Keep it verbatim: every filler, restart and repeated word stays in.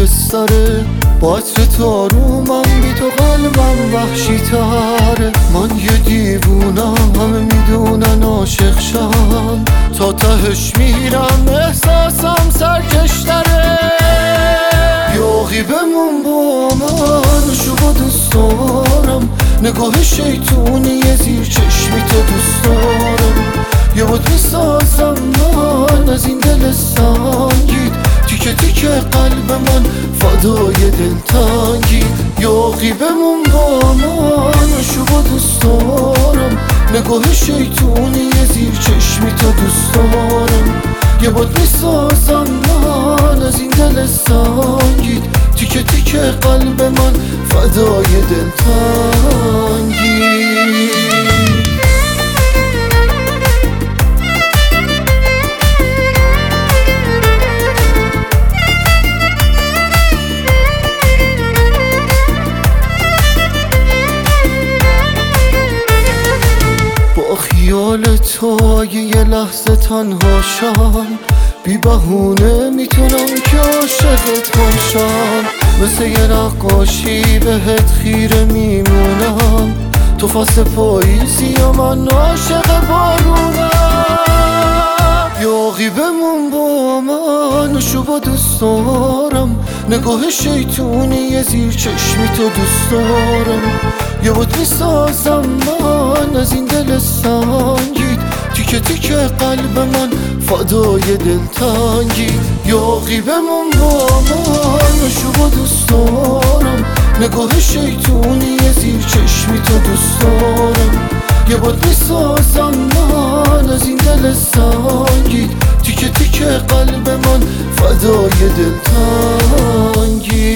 خاکستره، با عطر تارومم بی تو قلبم وحشی تره. من یه دیوونم، همه میدونن عاشق شم، تا تهش میرم احساسم سرکشتره. یاقی بمون با من، شو دوست دارم، نگاه شیطونی زیر چشمی تو دوست دارم. یه بود میسازم من از این دل سنگید، تیکه تیکه قلب من فدای دلتنگی. یاقی بمون با من، شو دوست دارم، نگاه شیطونی زیر چشمی تو دوست دارم. یه بود میسازم من از این دل سنگید، تیکه تیکه قلب من فدای دلتنگی. با خیال تو اگه یه لحظه تنها شم، بی بهونه میتونم که عاشقت باشم. مثل یه نقاشی بهت خیره میمونم، تو فصل پاییزی و من عاشق بارونم. یاقی بمون با من، شو دوست دارم، نگاه شیطونی زیر چشمی تو دوست دارم. یه بود میسازم من از این دل سنگید، تیکه تیکه قلب من فدای دلتنگی. یاقی بمون با من، شو دوست دارم، نگاه شیطونی زیر چشمی تو دوست دارم. یه بود میسازم من از این دل سنگید، تیکه تیکه قلب من فدای دلتنگی.